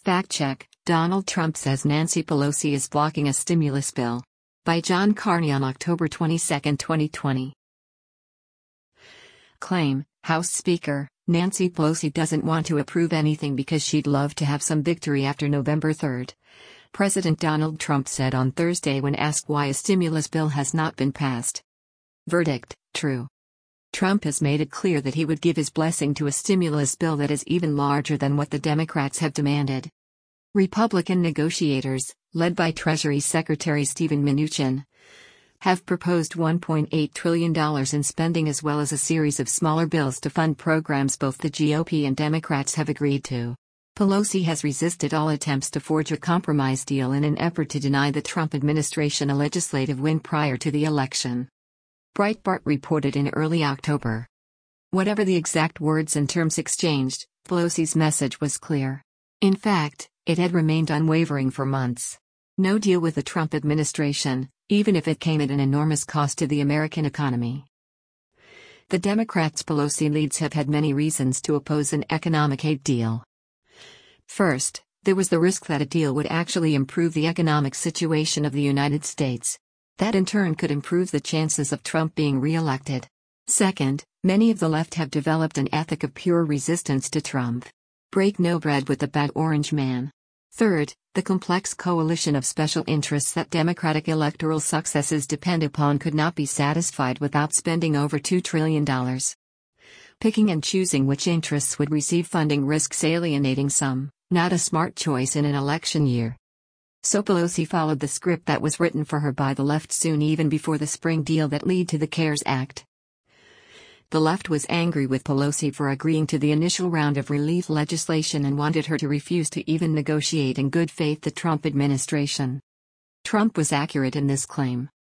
Fact check: Donald Trump says Nancy Pelosi is blocking a stimulus bill. By John Carney on October 22, 2020. Claim: House Speaker Nancy Pelosi doesn't want to approve anything because she'd love to have some victory after November 3. President Donald Trump said on Thursday when asked why a stimulus bill has not been passed. Verdict: true. Trump has made it clear that he would give his blessing to a stimulus bill that is even larger than what the Democrats have demanded. Republican negotiators, led by Treasury Secretary Steven Mnuchin, have proposed $1.8 trillion in spending as well as a series of smaller bills to fund programs both the GOP and Democrats have agreed to. Pelosi has resisted all attempts to forge a compromise deal in an effort to deny the Trump administration a legislative win prior to the election. Breitbart reported in early October. Whatever the exact words and terms exchanged, Pelosi's message was clear. In fact, it had remained unwavering for months. No deal with the Trump administration, even if it came at an enormous cost to the American economy. The Democrats Pelosi leads have had many reasons to oppose an economic aid deal. First, there was the risk that a deal would actually improve the economic situation of the United States. That in turn could improve the chances of Trump being re-elected. Second, many of the left have developed an ethic of pure resistance to Trump. Break no bread with the bad orange man. Third, the complex coalition of special interests that Democratic electoral successes depend upon could not be satisfied without spending over $2 trillion. Picking and choosing which interests would receive funding risks alienating some, not a smart choice in an election year. So Pelosi followed the script that was written for her by the left soon even before the spring deal that led to the CARES Act. The left was angry with Pelosi for agreeing to the initial round of relief legislation and wanted her to refuse to even negotiate in good faith the Trump administration. Trump was accurate in this claim.